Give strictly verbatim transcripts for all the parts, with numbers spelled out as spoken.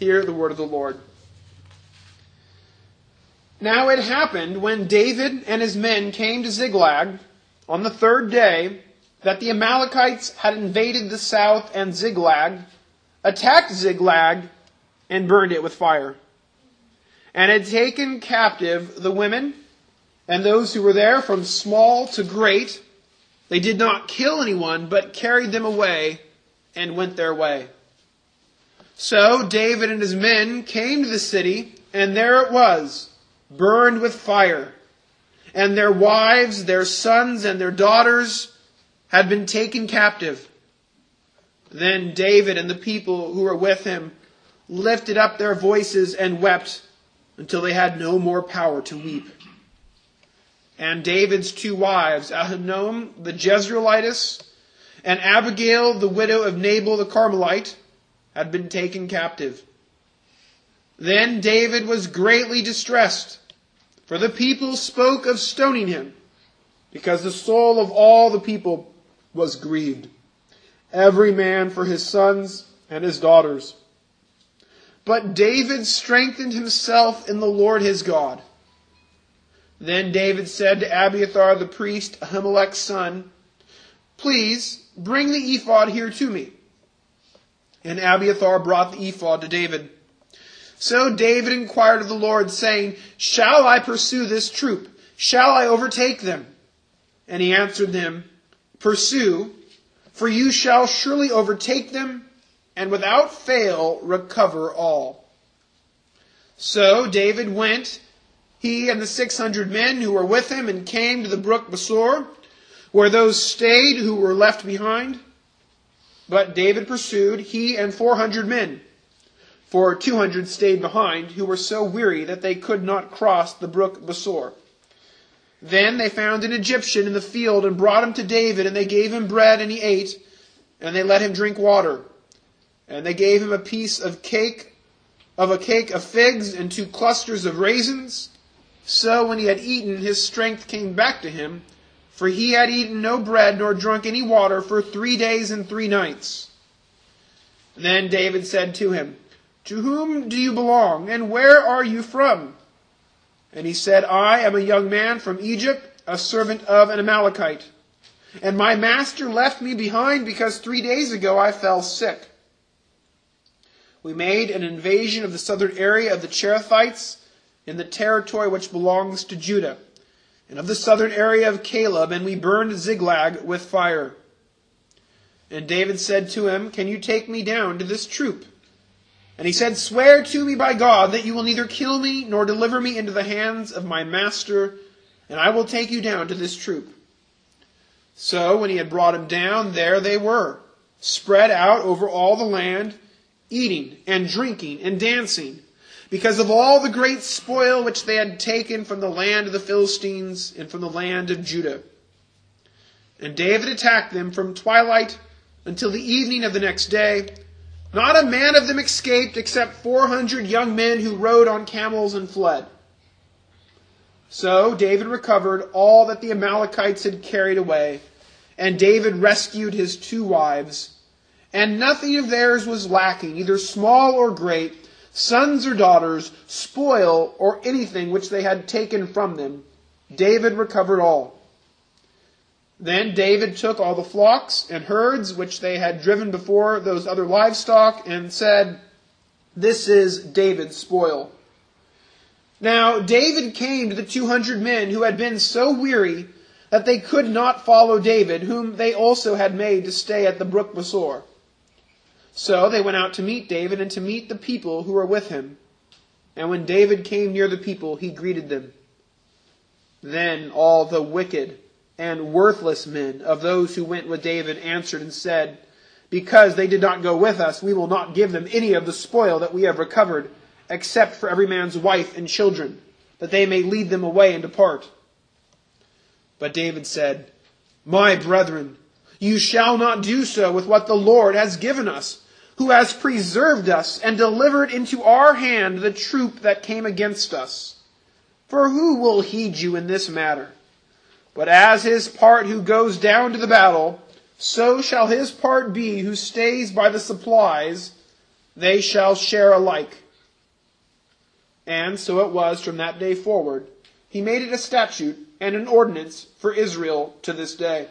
Hear the word of the Lord. Now it happened when David and his men came to Ziklag on the third day that the Amalekites had invaded the south, and Ziklag, attacked Ziklag, and burned it with fire, and had taken captive the women and those who were there from small to great. They did not kill anyone, but carried them away and went their way. So David and his men came to the city, and there it was, burned with fire, and their wives, their sons, and their daughters had been taken captive. Then David and the people who were with him lifted up their voices and wept until they had no more power to weep. And David's two wives, Ahinoam the Jezreelitess and Abigail the widow of Nabal the Carmelite, had been taken captive. Then David was greatly distressed, for the people spoke of stoning him, because the soul of all the people was grieved, every man for his sons and his daughters. But David strengthened himself in the Lord his God. Then David said to Abiathar the priest, Ahimelech's son, "Please bring the ephod here to me." And Abiathar brought the ephod to David. So David inquired of the Lord, saying, "Shall I pursue this troop? Shall I overtake them?" And he answered them, "Pursue, for you shall surely overtake them, and without fail recover all." So David went, he and the six hundred men who were with him, and came to the brook Besor, where those stayed who were left behind. But David pursued, he and four hundred men, for two hundred stayed behind, who were so weary that they could not cross the brook Besor. Then they found an Egyptian in the field and brought him to David, and they gave him bread, and he ate, and they let him drink water. And they gave him a piece of cake, of a cake of figs, and two clusters of raisins. So when he had eaten, his strength came back to him, for he had eaten no bread nor drunk any water for three days and three nights. Then David said to him, "To whom do you belong, and where are you from?" And he said, "I am a young man from Egypt, a servant of an Amalekite. And my master left me behind because three days ago I fell sick. We made an invasion of the southern area of the Cherethites in the territory which belongs to Judah, and of the southern area of Caleb, and we burned Ziklag with fire." And David said to him, "Can you take me down to this troop?" And he said, "Swear to me by God that you will neither kill me nor deliver me into the hands of my master, and I will take you down to this troop." So when he had brought him down, there they were, spread out over all the land, eating and drinking and dancing, because of all the great spoil which they had taken from the land of the Philistines and from the land of Judah. And David attacked them from twilight until the evening of the next day. Not a man of them escaped except four hundred young men who rode on camels and fled. So David recovered all that the Amalekites had carried away, and David rescued his two wives. And nothing of theirs was lacking, either small or great, sons or daughters, spoil or anything which they had taken from them. David recovered all. Then David took all the flocks and herds which they had driven before those other livestock, and said, "This is David's spoil." Now David came to the two hundred men who had been so weary that they could not follow David, whom they also had made to stay at the brook Besor. So they went out to meet David and to meet the people who were with him. And when David came near the people, he greeted them. Then all the wicked and worthless men of those who went with David answered and said, "Because they did not go with us, we will not give them any of the spoil that we have recovered, except for every man's wife and children, that they may lead them away and depart." But David said, "My brethren, you shall not do so with what the Lord has given us, who has preserved us and delivered into our hand the troop that came against us. For who will heed you in this matter? But as his part who goes down to the battle, so shall his part be who stays by the supplies, they shall share alike. And so it was from that day forward. He made it a statute and an ordinance for Israel to this day.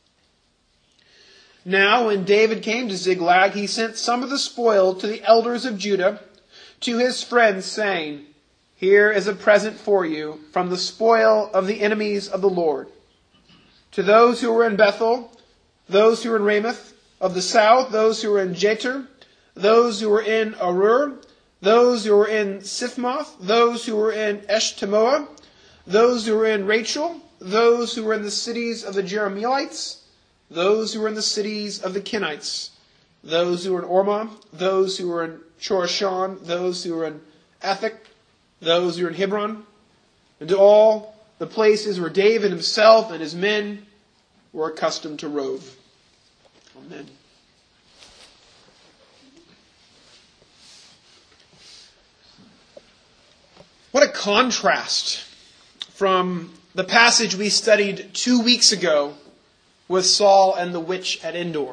Now, when David came to Ziklag, he sent some of the spoil to the elders of Judah, to his friends, saying, Here is a present for you from the spoil of the enemies of the Lord. To those who were in Bethel, those who were in Ramoth, of the south, those who were in Jeter, those who were in Arur, those who were in Siphmoth, those who were in Eshtemoa, those who were in Rachel, those who were in the cities of the Jerahmeelites, those who were in the cities of the Kenites, those who were in Ormah, those who were in Chorashan, those who were in Athak, those who were in Hebron, and to all the places where David himself and his men were accustomed to rove. Amen. What a contrast from the passage we studied two weeks ago with Saul and the witch at Endor.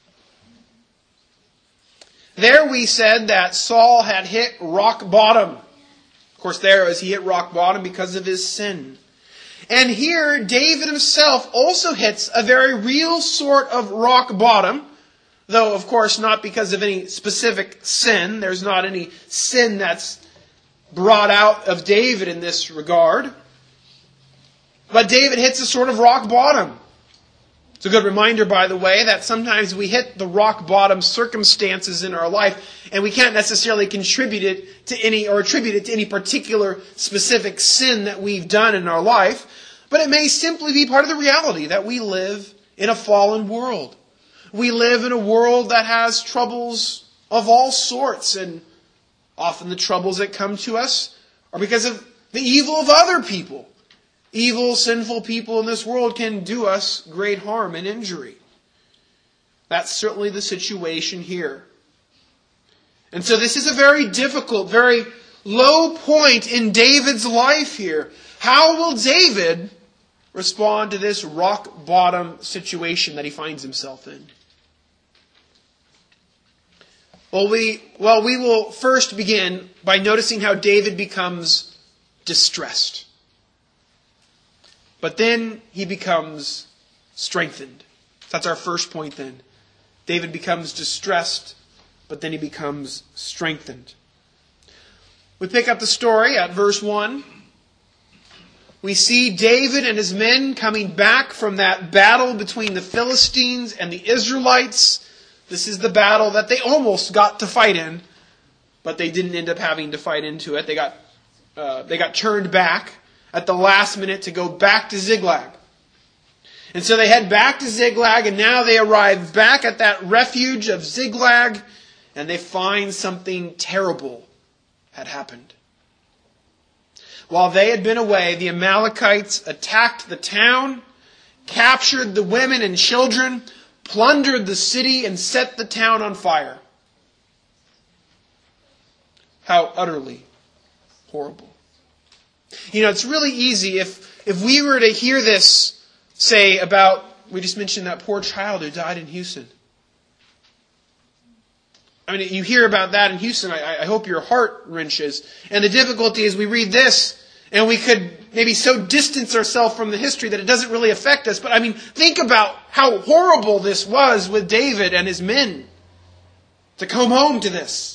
There we said that Saul had hit rock bottom. Of course, there as he hit rock bottom because of his sin. And here, David himself also hits a very real sort of rock bottom, though, of course, not because of any specific sin. There's not any sin that's brought out of David in this regard. But David hits a sort of rock bottom. It's a good reminder, by the way, that sometimes we hit the rock bottom circumstances in our life, and we can't necessarily contribute it to any, or attribute it to any particular specific sin that we've done in our life, but it may simply be part of the reality that we live in a fallen world. We live in a world that has troubles of all sorts, and often the troubles that come to us are because of the evil of other people. Evil, sinful people in this world can do us great harm and injury. That's certainly the situation here. And so this is a very difficult, very low point in David's life here. How will David respond to this rock bottom situation that he finds himself in? Well, we, well, we will first begin by noticing how David becomes distressed. But then he becomes strengthened. That's our first point then. David becomes distressed, but then he becomes strengthened. We pick up the story at verse one. We see David and his men coming back from that battle between the Philistines and the Israelites. This is the battle that they almost got to fight in, but they didn't end up having to fight into it. They got, uh, they got turned back at the last minute to go back to Ziklag. And so they head back to Ziklag, and now they arrive back at that refuge of Ziklag, and they find something terrible had happened. While they had been away, the Amalekites attacked the town, captured the women and children, plundered the city, and set the town on fire. How utterly horrible. You know, it's really easy if, if we were to hear this, say, about, we just mentioned that poor child who died in Houston. I mean, you hear about that in Houston, I, I hope your heart wrenches. And the difficulty is we read this, and we could maybe so distance ourselves from the history that it doesn't really affect us. But I mean, think about how horrible this was with David and his men to come home to this.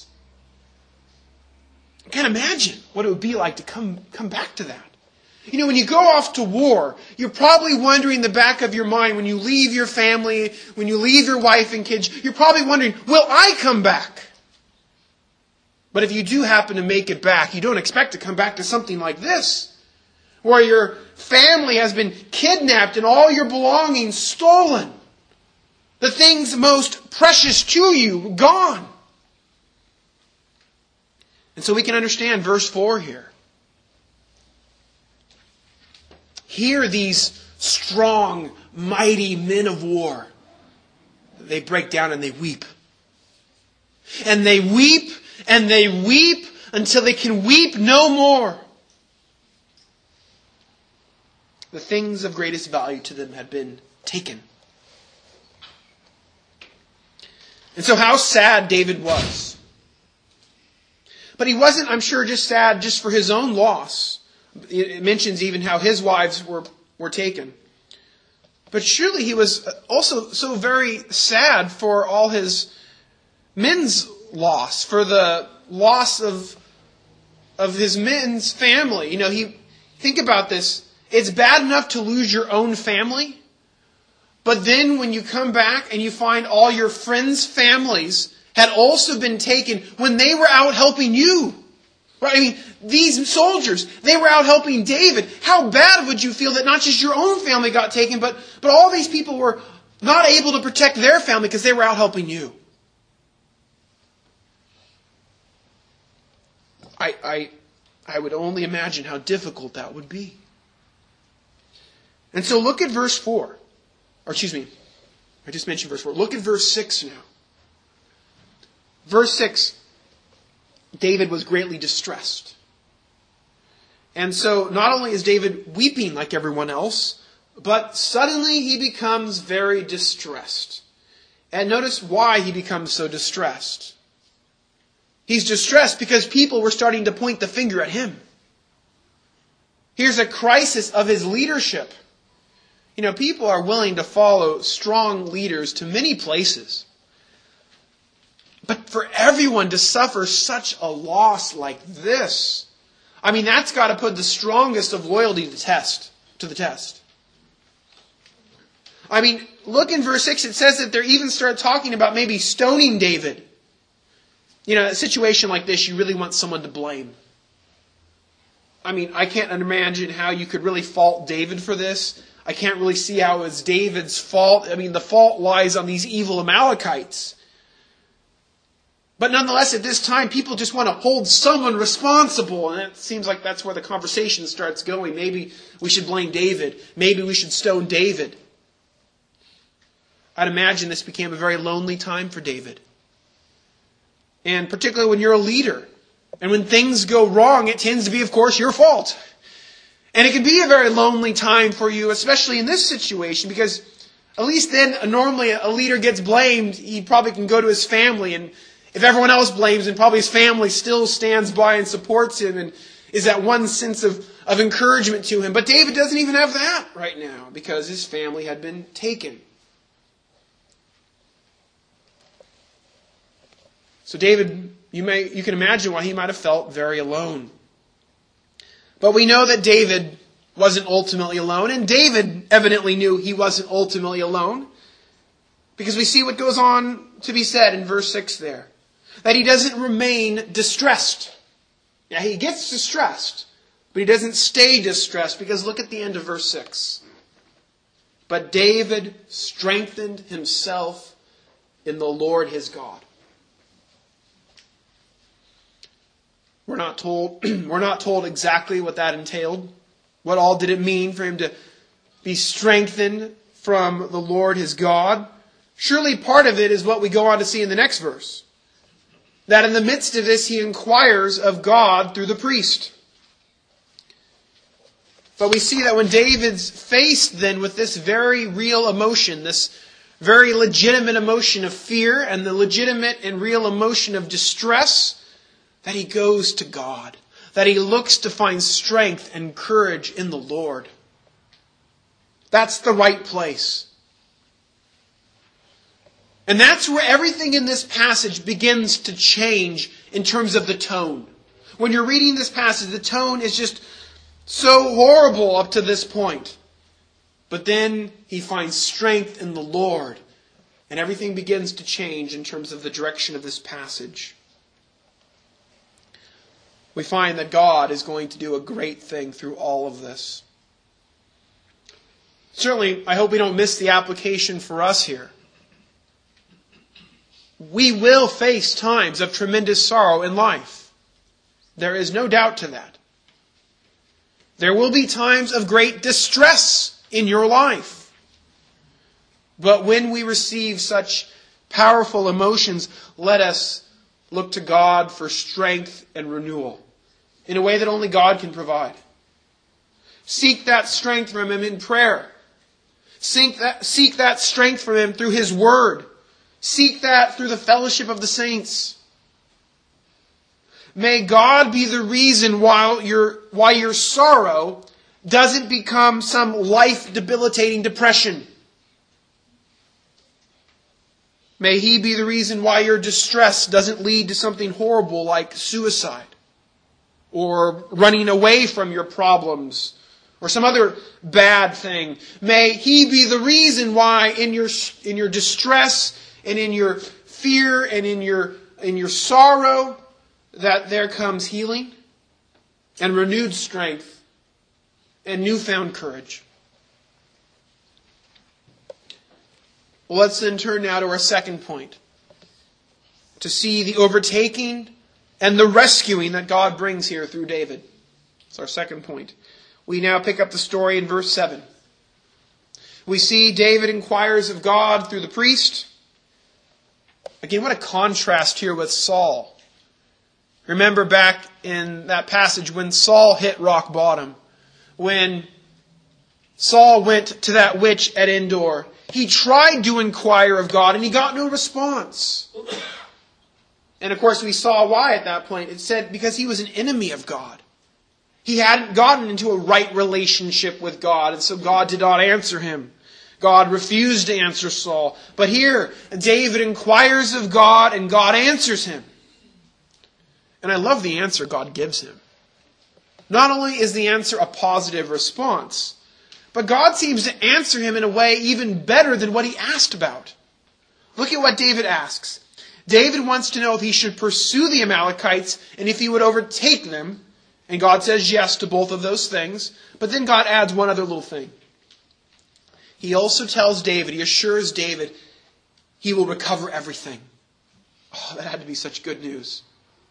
I can't imagine what it would be like to come, come back to that. You know, when you go off to war, you're probably wondering in the back of your mind, when you leave your family, when you leave your wife and kids, you're probably wondering, will I come back? But if you do happen to make it back, you don't expect to come back to something like this, where your family has been kidnapped and all your belongings stolen. The things most precious to you gone. And so we can understand verse four here. Here these strong, mighty men of war, they break down and they weep. And they weep and they weep until they can weep no more. The things of greatest value to them had been taken. And so how sad David was. But he wasn't, I'm sure, just sad just for his own loss. It mentions even how his wives were, were taken. But surely he was also so very sad for all his men's loss, for the loss of, of his men's family. You know, he think about this. It's bad enough to lose your own family, but then when you come back and you find all your friends' families had also been taken when they were out helping you. Right? I mean, these soldiers, they were out helping David. How bad would you feel that not just your own family got taken, but, but all these people were not able to protect their family because they were out helping you? I, I, I would only imagine how difficult that would be. And so look at verse four. Or excuse me, I just mentioned verse four. Look at verse six now. Verse six, David was greatly distressed. And so not only is David weeping like everyone else, but suddenly he becomes very distressed. And notice why he becomes so distressed. He's distressed because people were starting to point the finger at him. Here's a crisis of his leadership. You know, people are willing to follow strong leaders to many places. But for everyone to suffer such a loss like this, I mean, that's got to put the strongest of loyalty to test, to the test. I mean, look in verse six, it says that they even start talking about maybe stoning David. You know, a situation like this, you really want someone to blame. I mean, I can't imagine how you could really fault David for this. I can't really see how it's David's fault. I mean, the fault lies on these evil Amalekites. But nonetheless, at this time, people just want to hold someone responsible. And it seems like that's where the conversation starts going. Maybe we should blame David. Maybe we should stone David. I'd imagine this became a very lonely time for David. And particularly when you're a leader. And when things go wrong, it tends to be, of course, your fault. And it can be a very lonely time for you, especially in this situation, because at least then, normally a leader gets blamed, he probably can go to his family, and if everyone else blames him, probably his family still stands by and supports him and is that one sense of, of encouragement to him. But David doesn't even have that right now because his family had been taken. So David, you may you can imagine why he might have felt very alone. But we know that David wasn't ultimately alone, and David evidently knew he wasn't ultimately alone, because we see what goes on to be said in verse six there. That he doesn't remain distressed. Yeah, he gets distressed, but he doesn't stay distressed, because look at the end of verse six. But David strengthened himself in the Lord his God. We're not told, we're not told exactly what that entailed. What all did it mean for him to be strengthened from the Lord his God? Surely part of it is what we go on to see in the next verse. That in the midst of this, he inquires of God through the priest. But we see that when David's faced then with this very real emotion, this very legitimate emotion of fear and the legitimate and real emotion of distress, that he goes to God. That he looks to find strength and courage in the Lord. That's the right place. And that's where everything in this passage begins to change in terms of the tone. When you're reading this passage, the tone is just so horrible up to this point. But then he finds strength in the Lord. And everything begins to change in terms of the direction of this passage. We find that God is going to do a great thing through all of this. Certainly, I hope we don't miss the application for us here. We will face times of tremendous sorrow in life. There is no doubt to that. There will be times of great distress in your life. But when we receive such powerful emotions, let us look to God for strength and renewal in a way that only God can provide. Seek that strength from Him in prayer. Seek that, seek that strength from Him through His Word. Seek that through the fellowship of the saints. May God be the reason why your, why your sorrow doesn't become some life-debilitating depression. May He be the reason why your distress doesn't lead to something horrible like suicide, or running away from your problems, or some other bad thing. May He be the reason why in your, in your distress and in your fear and in your, in your sorrow, that there comes healing and renewed strength and newfound courage. Well, let's then turn now to our second point, to see the overtaking and the rescuing that God brings here through David. That's our second point. We now pick up the story in verse seven. We see David inquires of God through the priest. Again, what a contrast here with Saul. Remember back in that passage when Saul hit rock bottom, when Saul went to that witch at Endor. He tried to inquire of God and he got no response. And of course we saw why at that point. It said because he was an enemy of God. He hadn't gotten into a right relationship with God, and so God did not answer him. God refused to answer Saul. But here, David inquires of God and God answers him. And I love the answer God gives him. Not only is the answer a positive response, but God seems to answer him in a way even better than what he asked about. Look at what David asks. David wants to know if he should pursue the Amalekites and if he would overtake them. And God says yes to both of those things. But then God adds one other little thing. He also tells David, he assures David, he will recover everything. Oh, that had to be such good news.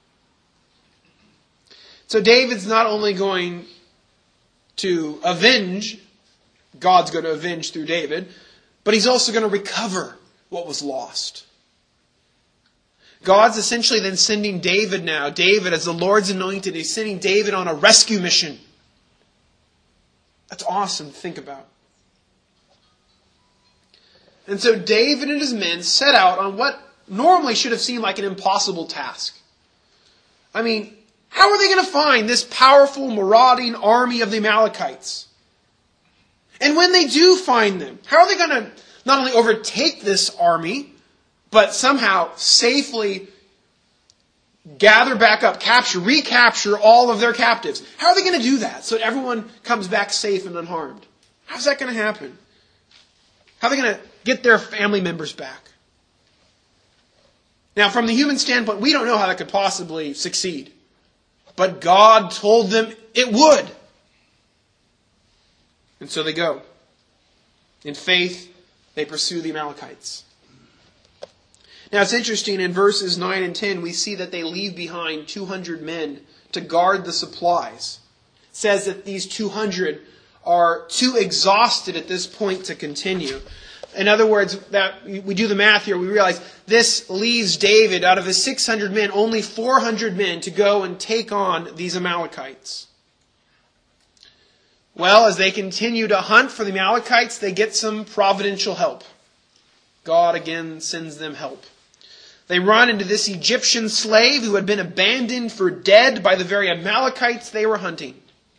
So David's not only going to avenge, God's going to avenge through David, but he's also going to recover what was lost. God's essentially then sending David now, David as the Lord's anointed, he's sending David on a rescue mission. That's awesome to think about. And so David and his men set out on what normally should have seemed like an impossible task. I mean, how are they going to find this powerful, marauding army of the Amalekites? And when they do find them, how are they going to not only overtake this army, but somehow safely gather back up, capture, recapture all of their captives? How are they going to do that so that everyone comes back safe and unharmed? How's that going to happen? How are they going to get their family members back? Now, from the human standpoint, we don't know how that could possibly succeed. But God told them it would. And so they go. In faith, they pursue the Amalekites. Now it's interesting, in verses nine and ten, we see that they leave behind two hundred men to guard the supplies. It says that these two hundred are too exhausted at this point to continue. In other words, that we do the math here, we realize this leaves David, out of his six hundred men, only four hundred men to go and take on these Amalekites. Well, as they continue to hunt for the Amalekites, they get some providential help. God again sends them help. They run into this Egyptian slave who had been abandoned for dead by the very Amalekites they were hunting.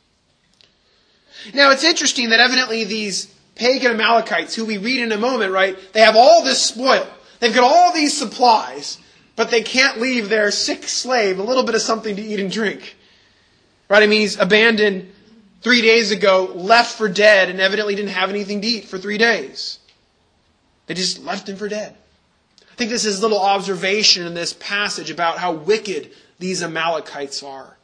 Now it's interesting that evidently these pagan Amalekites, who we read in a moment, right, they have all this spoil. They've got all these supplies, but they can't leave their sick slave a little bit of something to eat and drink. Right? I mean, he's abandoned three days ago, left for dead, and evidently didn't have anything to eat for three days. They just left him for dead. I think this is a little observation in this passage about how wicked these Amalekites are.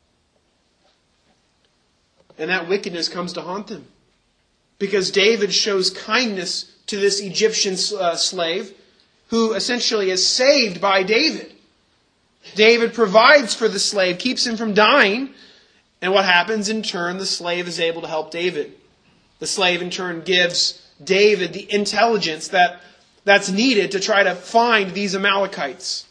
And that wickedness comes to haunt them. Because David shows kindness to this Egyptian uh, slave who essentially is saved by David. David provides for the slave, keeps him from dying. And what happens in turn? The slave is able to help David. The slave in turn gives David the intelligence that, that's needed to try to find these Amalekites.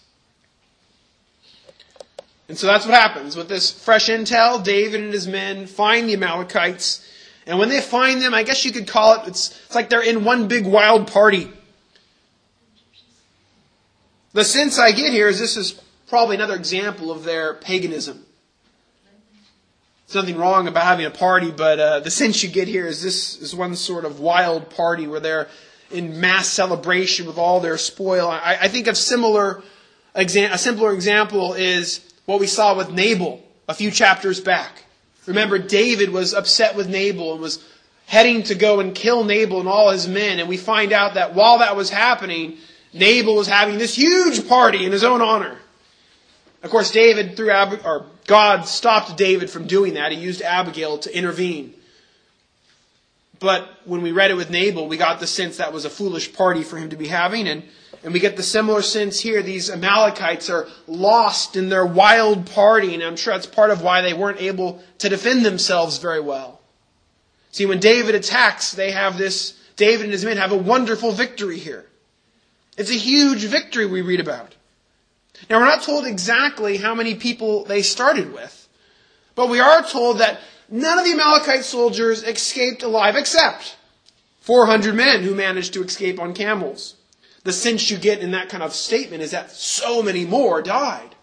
And so that's what happens. With this fresh intel, David and his men find the Amalekites. And when they find them, I guess you could call it, it's, it's like they're in one big wild party. The sense I get here is this is probably another example of their paganism. There's nothing wrong about having a party, but uh, the sense you get here is this is one sort of wild party where they're in mass celebration with all their spoil. I, I think of similar exa- a simpler example is what we saw with Nabal a few chapters back. Remember, David was upset with Nabal and was heading to go and kill Nabal and all his men. And we find out that while that was happening, Nabal was having this huge party in his own honor. Of course, David, through Ab- or God stopped David from doing that. He used Abigail to intervene. But when we read it with Nabal, we got the sense that was a foolish party for him to be having. And, and we get the similar sense here. These Amalekites are lost in their wild party. And I'm sure that's part of why they weren't able to defend themselves very well. See, when David attacks, they have this, David and his men have a wonderful victory here. It's a huge victory we read about. Now, we're not told exactly how many people they started with, but we are told that none of the Amalekite soldiers escaped alive except four hundred men who managed to escape on camels. The sense you get in that kind of statement is that so many more died.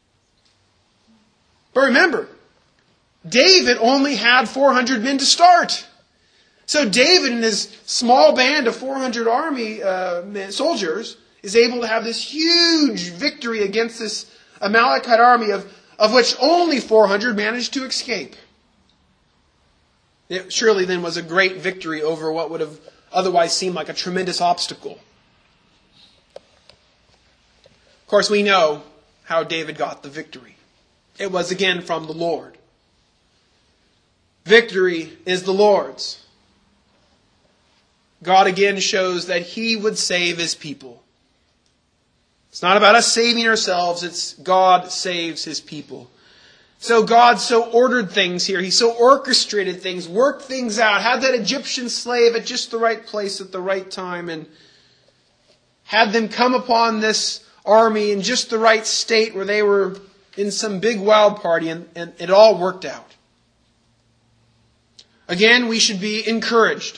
But remember, David only had four hundred men to start. So David and his small band of four hundred army uh, soldiers is able to have this huge victory against this Amalekite army of, of which only four hundred managed to escape. It surely then was a great victory over what would have otherwise seemed like a tremendous obstacle. Of course, we know how David got the victory. It was again from the Lord. Victory is the Lord's. God again shows that He would save His people. It's not about us saving ourselves, it's God saves His people. So God so ordered things here. He so orchestrated things, worked things out, had that Egyptian slave at just the right place at the right time, and had them come upon this army in just the right state where they were in some big wild party, and, and it all worked out. Again, we should be encouraged.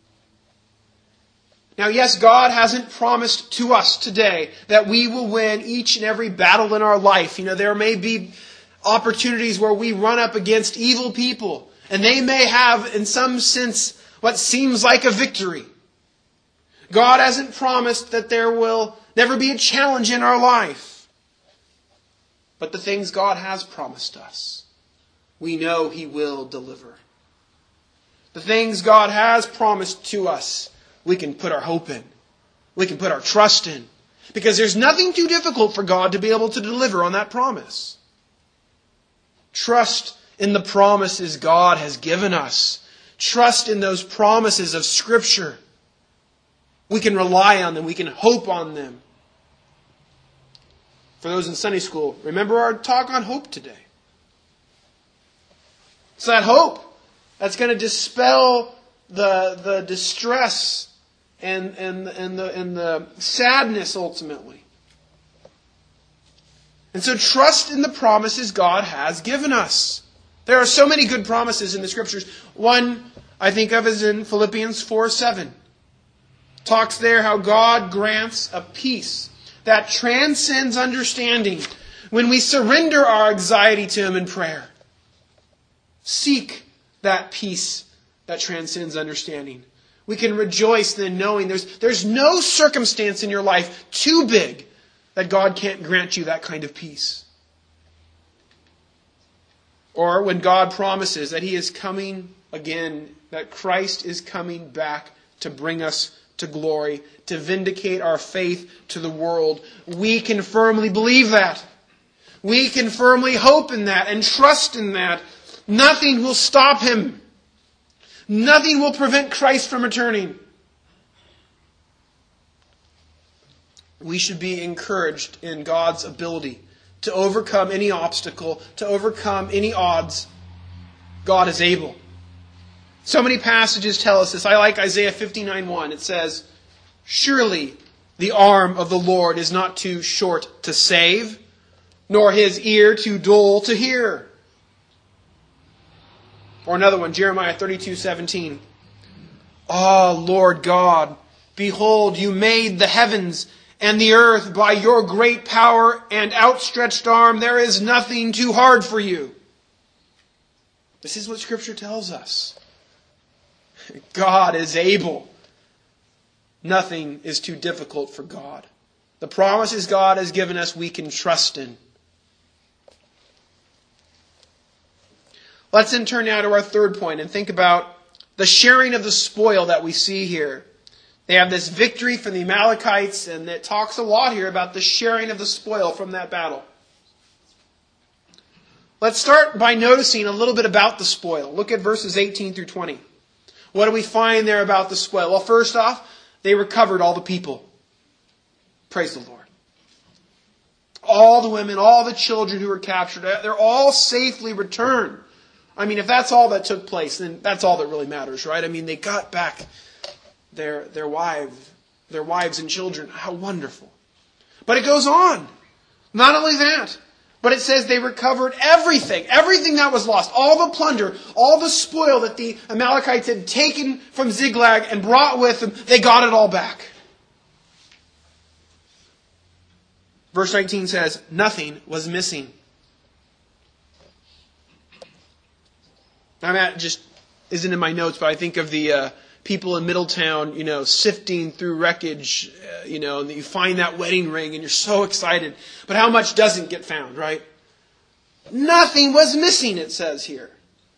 Now, yes, God hasn't promised to us today that we will win each and every battle in our life. You know, there may be opportunities where we run up against evil people, and they may have, in some sense, what seems like a victory. God hasn't promised that there will never be a challenge in our life. But the things God has promised us, we know He will deliver. The things God has promised to us, we can put our hope in. We can put our trust in. Because there's nothing too difficult for God to be able to deliver on that promise. Trust in the promises God has given us. Trust in those promises of Scripture. We can rely on them. We can hope on them. For those in Sunday school, remember our talk on hope today. It's that hope that's going to dispel the, the distress and, and, and, the, and the sadness ultimately. And so trust in the promises God has given us. There are so many good promises in the Scriptures. One I think of is in Philippians four seven. Talks there how God grants a peace that transcends understanding when we surrender our anxiety to Him in prayer. Seek that peace that transcends understanding. We can rejoice then knowing there's, there's no circumstance in your life too big that God can't grant you that kind of peace. Or when God promises that He is coming again, that Christ is coming back to bring us to glory, to vindicate our faith to the world, we can firmly believe that. We can firmly hope in that and trust in that. Nothing will stop Him. Nothing will prevent Christ from returning. We should be encouraged in God's ability to overcome any obstacle, to overcome any odds. God is able. So many passages tell us this. I like Isaiah fifty-nine one. It says, "Surely the arm of the Lord is not too short to save, nor His ear too dull to hear." Or another one, Jeremiah thirty-two seventeen. "Ah, Lord God, behold, you made the heavens and the earth by your great power and outstretched arm. There is nothing too hard for you. This is what Scripture tells us. God is able. Nothing is too difficult for God. The promises God has given us, we can trust in. Let's then turn now to our third point and think about the sharing of the spoil that we see here. They have this victory from the Amalekites, and it talks a lot here about the sharing of the spoil from that battle. Let's start by noticing a little bit about the spoil. Look at verses eighteen through twenty. What do we find there about the spoil? Well, first off, they recovered all the people. Praise the Lord. All the women, all the children who were captured, they're all safely returned. I mean, if that's all that took place, then that's all that really matters, right? I mean, they got back their their wives, their wives and children. How wonderful. But it goes on. Not only that, but it says they recovered everything, everything that was lost, all the plunder, all the spoil that the Amalekites had taken from Ziklag and brought with them, they got it all back. Verse nineteen says, nothing was missing. I mean, that just isn't in my notes, but I think of the uh, people in Middletown, you know, sifting through wreckage, uh, you know, and you find that wedding ring and you're so excited. But how much doesn't get found, right? Nothing was missing, it says here.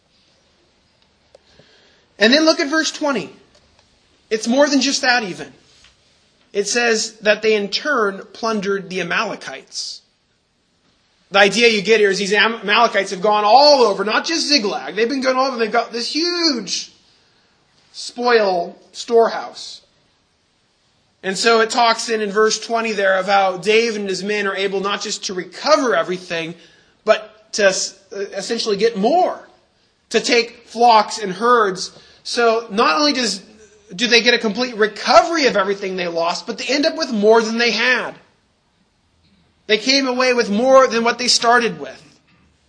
And then look at verse twenty. It's more than just that even. It says that they in turn plundered the Amalekites. The idea you get here is these Amalekites have gone all over, not just Ziklag. They've been going all over. They've got this huge spoil storehouse. And so it talks in, in verse twenty there of how David and his men are able not just to recover everything, but to essentially get more. To take flocks and herds. So not only does do they get a complete recovery of everything they lost, but they end up with more than they had. They came away with more than what they started with.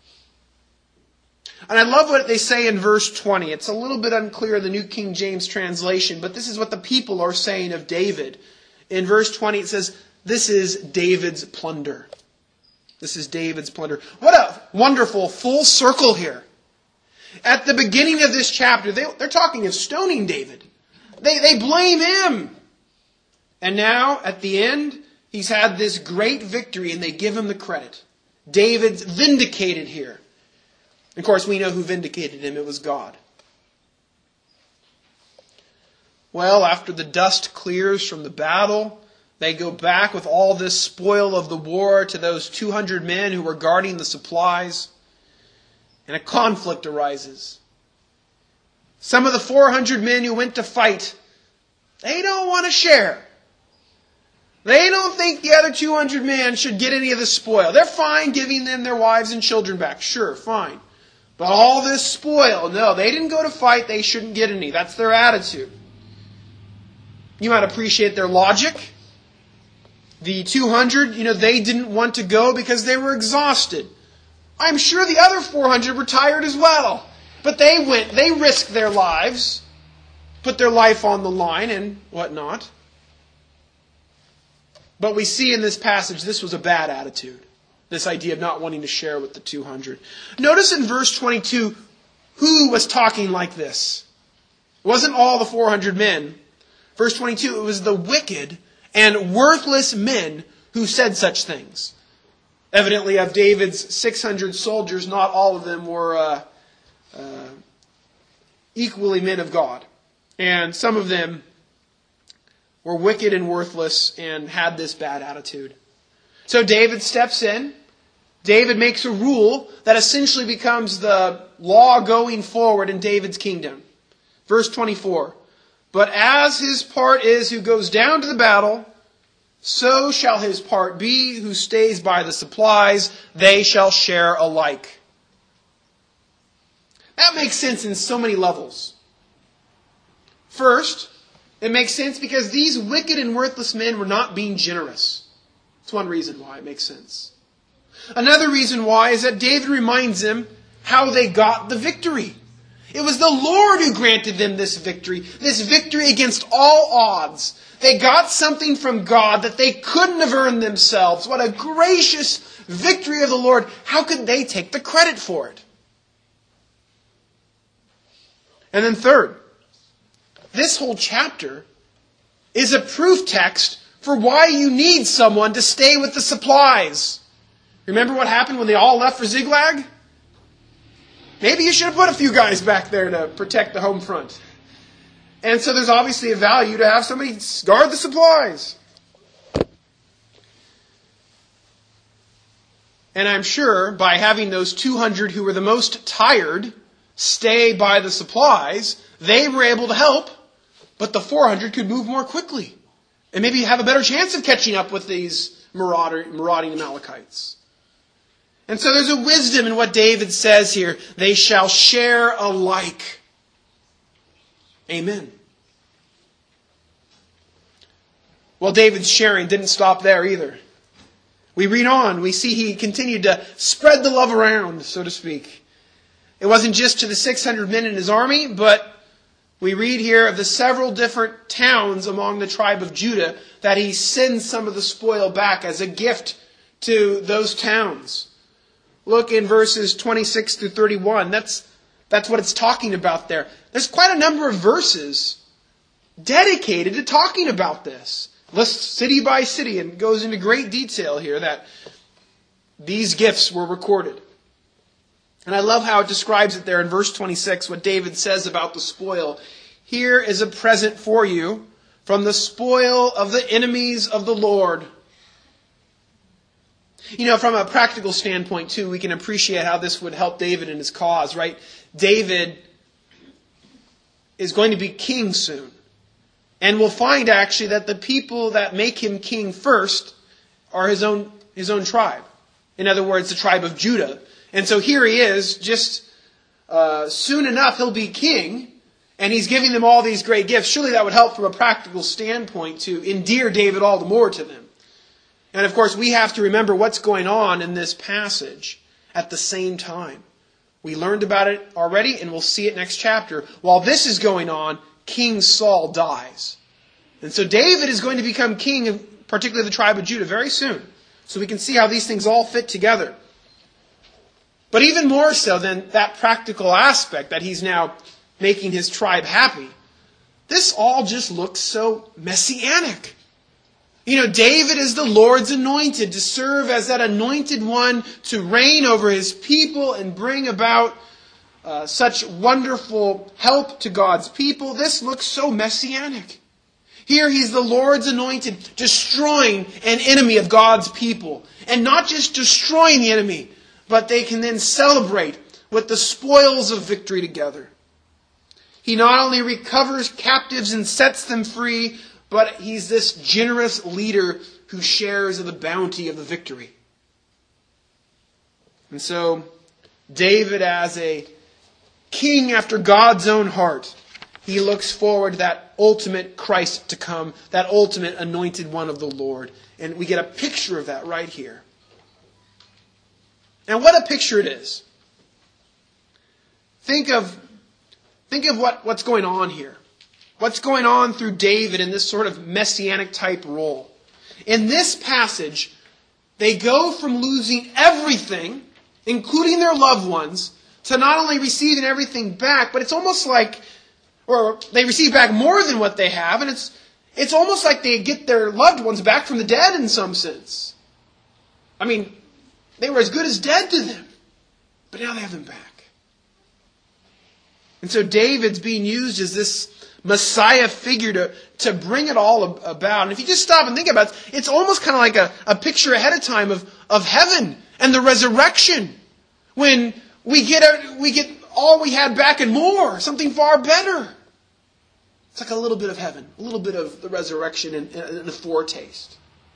And I love what they say in verse twenty. It's a little bit unclear in the New King James translation, but this is what the people are saying of David. In verse twenty it says, this is David's plunder. This is David's plunder. What a wonderful full circle here. At the beginning of this chapter, they, they're talking of stoning David. They, they blame him. And now, at the end, he's had this great victory and they give him the credit. David's vindicated here. Of course, we know who vindicated him. It was God. Well, after the dust clears from the battle, they go back with all this spoil of the war to those two hundred men who were guarding the supplies. And a conflict arises. Some of the four hundred men who went to fight, they don't want to share. They don't think the other two hundred men should get any of the spoil. They're fine giving them their wives and children back. Sure, fine. But all this spoil, no, they didn't go to fight. They shouldn't get any. That's their attitude. You might appreciate their logic. The two hundred, you know, they didn't want to go because they were exhausted. I'm sure the other four hundred were tired as well. But they went, they risked their lives, put their life on the line and whatnot. But we see in this passage, this was a bad attitude. This idea of not wanting to share with the two hundred. Notice in verse twenty-two, who was talking like this? It wasn't all the four hundred men. Verse twenty-two, it was the wicked and worthless men who said such things. Evidently, of David's six hundred soldiers, not all of them were uh, uh, equally men of God. And some of them were wicked and worthless and had this bad attitude. So David steps in. David makes a rule that essentially becomes the law going forward in David's kingdom. Verse twenty-four. But as his part is who goes down to the battle, so shall his part be who stays by the supplies. They shall share alike. That makes sense in so many levels. First, it makes sense because these wicked and worthless men were not being generous. That's one reason why it makes sense. Another reason why is that David reminds them how they got the victory. It was the Lord who granted them this victory, this victory against all odds. They got something from God that they couldn't have earned themselves. What a gracious victory of the Lord. How could they take the credit for it? And then third, this whole chapter is a proof text for why you need someone to stay with the supplies. Remember what happened when they all left for Ziklag? Maybe you should have put a few guys back there to protect the home front. And so there's obviously a value to have somebody guard the supplies. And I'm sure by having those two hundred who were the most tired stay by the supplies, they were able to help, but the four hundred could move more quickly. And maybe have a better chance of catching up with these marauder, marauding Amalekites. And so there's a wisdom in what David says here. They shall share alike. Amen. Well, David's sharing didn't stop there either. We read on. We see he continued to spread the love around, so to speak. It wasn't just to the six hundred men in his army, but we read here of the several different towns among the tribe of Judah that he sends some of the spoil back as a gift to those towns. Look in verses twenty-six through thirty-one. That's, that's what it's talking about there. There's quite a number of verses dedicated to talking about this. Lists city by city and goes into great detail here that these gifts were recorded. And I love how it describes it there in verse twenty-six, what David says about the spoil. Here is a present for you from the spoil of the enemies of the Lord. You know, from a practical standpoint, too, we can appreciate how this would help David in his cause, right? David is going to be king soon. And we'll find, actually, that the people that make him king first are his own, his own tribe. In other words, the tribe of Judah. And so here he is, just uh, soon enough he'll be king, and he's giving them all these great gifts. Surely that would help from a practical standpoint to endear David all the more to them. And of course, we have to remember what's going on in this passage at the same time. We learned about it already, and we'll see it next chapter. While this is going on, King Saul dies. And so David is going to become king of particularly the tribe of Judah very soon. So we can see how these things all fit together. But even more so than that practical aspect that he's now making his tribe happy, this all just looks so messianic. You know, David is the Lord's anointed to serve as that anointed one to reign over his people and bring about uh, such wonderful help to God's people. This looks so messianic. Here he's the Lord's anointed, destroying an enemy of God's people. And not just destroying the enemy, but they can then celebrate with the spoils of victory together. He not only recovers captives and sets them free, but he's this generous leader who shares in the bounty of the victory. And so, David, as a king after God's own heart, he looks forward to that ultimate Christ to come, that ultimate anointed one of the Lord. And we get a picture of that right here. And what a picture it is. Think of, think of what, what's going on here. What's going on through David in this sort of messianic type role. In this passage, they go from losing everything, including their loved ones, to not only receiving everything back, but it's almost like, or they receive back more than what they have, and it's, it's almost like they get their loved ones back from the dead in some sense. I mean, they were as good as dead to them, but now they have them back. And so David's being used as this Messiah figure to, to bring it all about. And if you just stop and think about it, it's almost kind of like a, a picture ahead of time of, of heaven and the resurrection. When we get, a, we get all we had back and more, something far better. It's like a little bit of heaven, a little bit of the resurrection and, and a foretaste.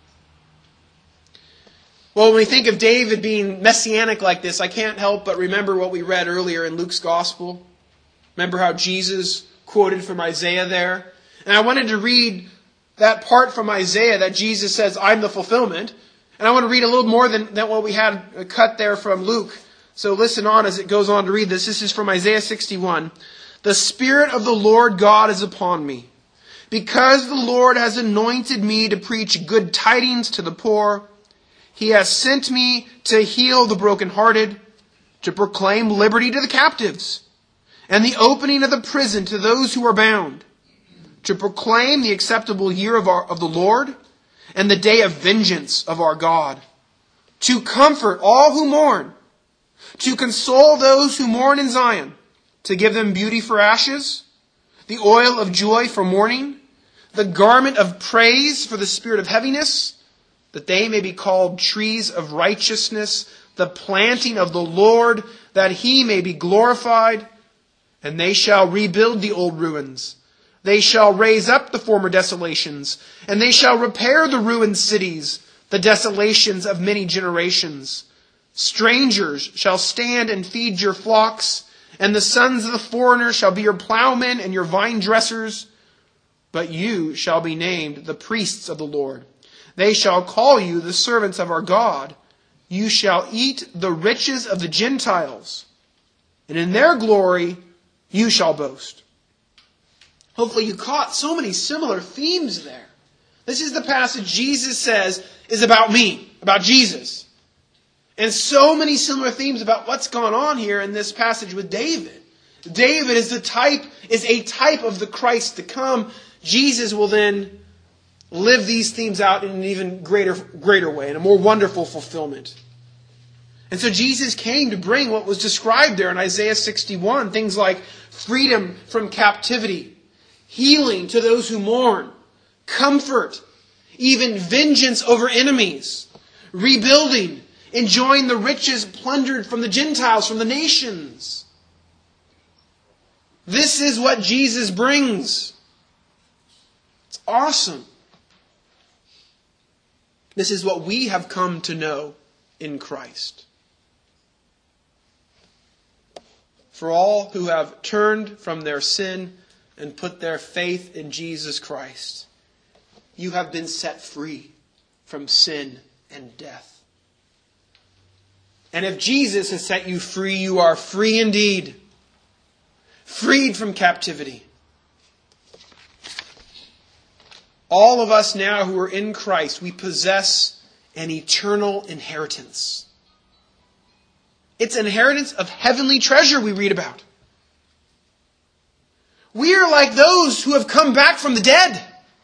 Well, when we think of David being messianic like this, I can't help but remember what we read earlier in Luke's Gospel. Remember how Jesus quoted from Isaiah there? And I wanted to read that part from Isaiah that Jesus says, I'm the fulfillment. And I want to read a little more than, than what we had cut there from Luke. So listen on as it goes on to read this. This is from Isaiah sixty-one. The Spirit of the Lord God is upon me, because the Lord has anointed me to preach good tidings to the poor. He has sent me to heal the brokenhearted, to proclaim liberty to the captives, and the opening of the prison to those who are bound, to proclaim the acceptable year of, our, of the Lord, and the day of vengeance of our God, to comfort all who mourn, to console those who mourn in Zion, to give them beauty for ashes, the oil of joy for mourning, the garment of praise for the spirit of heaviness, that they may be called trees of righteousness, the planting of the Lord, that he may be glorified. And they shall rebuild the old ruins. They shall raise up the former desolations, and they shall repair the ruined cities, the desolations of many generations. Strangers shall stand and feed your flocks, and the sons of the foreigners shall be your plowmen and your vine dressers. But you shall be named the priests of the Lord. They shall call you the servants of our God. You shall eat the riches of the Gentiles, and in their glory you shall boast. Hopefully you caught so many similar themes there. This is the passage Jesus says is about me, about Jesus. And so many similar themes about what's gone on here in this passage with David. David is the type, is a type of the Christ to come. Jesus will then live these themes out in an even greater, greater way, in a more wonderful fulfillment. And so Jesus came to bring what was described there in Isaiah sixty-one, things like freedom from captivity, healing to those who mourn, comfort, even vengeance over enemies, rebuilding, enjoying the riches plundered from the Gentiles, from the nations. This is what Jesus brings. It's awesome. This is what we have come to know in Christ. For all who have turned from their sin and put their faith in Jesus Christ, you have been set free from sin and death. And if Jesus has set you free, you are free indeed. Freed from captivity. All of us now who are in Christ, we possess an eternal inheritance. It's an inheritance of heavenly treasure we read about. We are like those who have come back from the dead.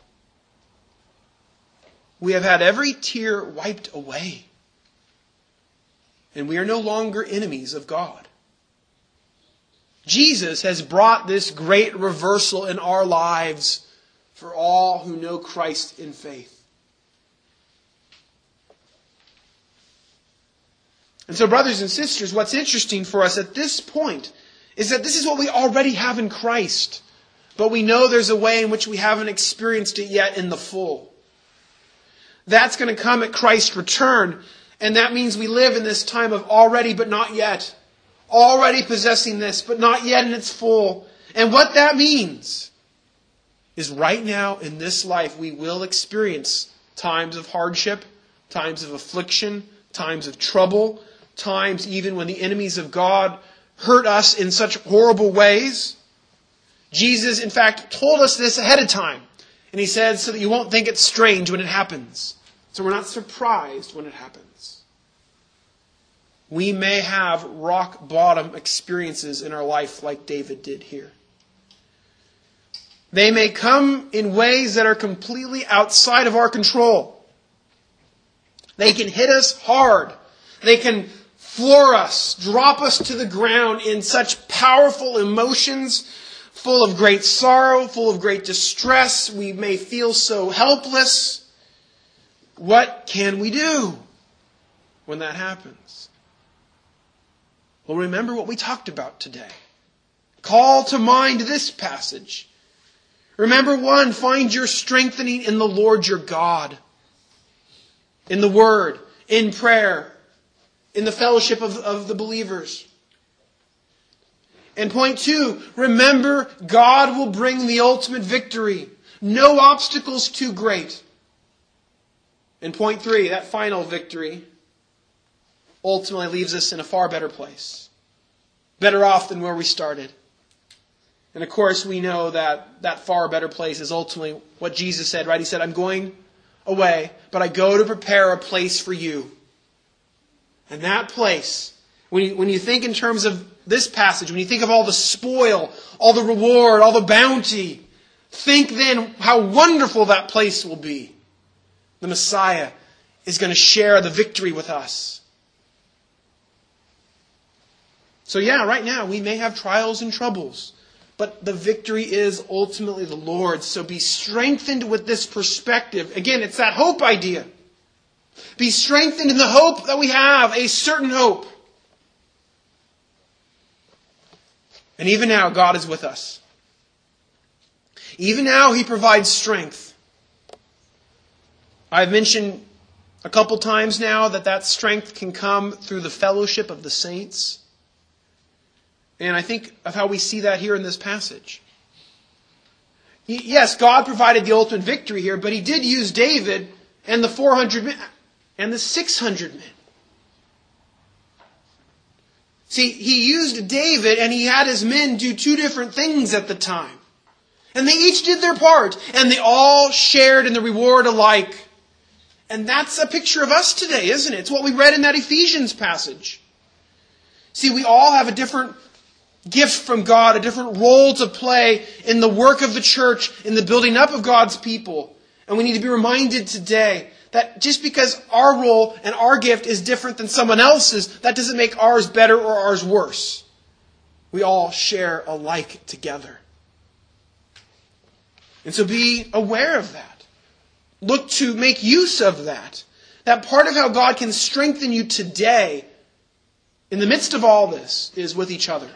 We have had every tear wiped away. And we are no longer enemies of God. Jesus has brought this great reversal in our lives for all who know Christ in faith. And so, brothers and sisters, what's interesting for us at this point is that this is what we already have in Christ. But we know there's a way in which we haven't experienced it yet in the full. That's going to come at Christ's return. And that means we live in this time of already but not yet. Already possessing this, but not yet in its full. And what that means is right now in this life we will experience times of hardship, times of affliction, times of trouble, times even when the enemies of God hurt us in such horrible ways. Jesus, in fact, told us this ahead of time. And he said so that you won't think it's strange when it happens. So we're not surprised when it happens. We may have rock bottom experiences in our life like David did here. They may come in ways that are completely outside of our control. They can hit us hard. They can floor us, drop us to the ground in such powerful emotions, full of great sorrow, full of great distress. We may feel so helpless. What can we do when that happens? Well, remember what we talked about today. Call to mind this passage. Remember, one, find your strengthening in the Lord your God. In the Word, in prayer, in the fellowship of, of the believers. And point two, remember, God will bring the ultimate victory. No obstacles too great. And point three, that final victory, ultimately leaves us in a far better place. Better off than where we started. And of course, we know that that far better place is ultimately what Jesus said, right? He said, I'm going away, but I go to prepare a place for you. And that place, when you, when you think in terms of this passage, when you think of all the spoil, all the reward, all the bounty, think then how wonderful that place will be. The Messiah is going to share the victory with us. So yeah, right now we may have trials and troubles, but the victory is ultimately the Lord's. So be strengthened with this perspective. Again, it's that hope idea. Be strengthened in the hope that we have, a certain hope. And even now, God is with us. Even now, He provides strength. I've mentioned a couple times now that that strength can come through the fellowship of the saints. And I think of how we see that here in this passage. Yes, God provided the ultimate victory here, but He did use David and the four hundred men and the six hundred men. See, He used David and He had his men do two different things at the time. And they each did their part, and they all shared in the reward alike. And that's a picture of us today, isn't it? It's what we read in that Ephesians passage. See, we all have a different gift from God, a different role to play in the work of the church, in the building up of God's people. And we need to be reminded today that just because our role and our gift is different than someone else's, that doesn't make ours better or ours worse. We all share alike together. And so be aware of that. Look to make use of that. That part of how God can strengthen you today, in the midst of all this, is with each other.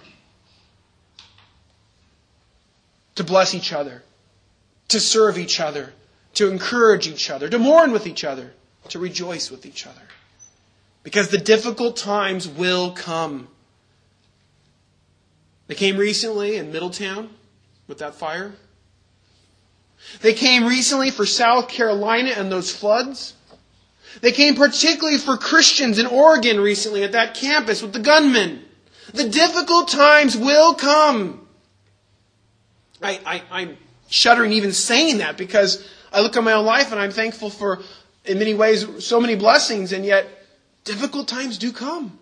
To bless each other. To serve each other. To encourage each other. To mourn with each other. To rejoice with each other. Because the difficult times will come. They came recently in Middletown with that fire. They came recently for South Carolina and those floods. They came particularly for Christians in Oregon recently at that campus with the gunmen. The difficult times will come. I, I, I'm shuddering even saying that because I look at my own life and I'm thankful for, in many ways, so many blessings, and yet difficult times do come.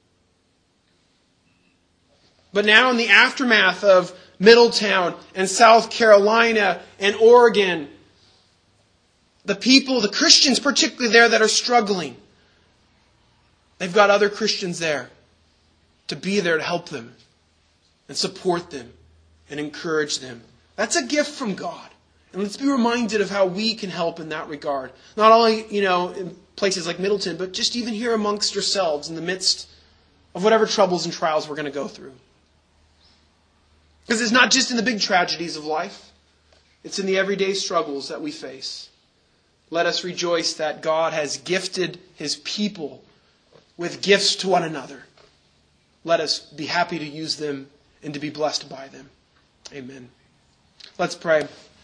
But now in the aftermath of Middletown and South Carolina and Oregon, the people, the Christians particularly there that are struggling, they've got other Christians there to be there to help them and support them and encourage them. That's a gift from God. And let's be reminded of how we can help in that regard. Not only, you know, in places like Middleton, but just even here amongst yourselves in the midst of whatever troubles and trials we're going to go through. Because it's not just in the big tragedies of life. It's in the everyday struggles that we face. Let us rejoice that God has gifted His people with gifts to one another. Let us be happy to use them and to be blessed by them. Amen. Let's pray.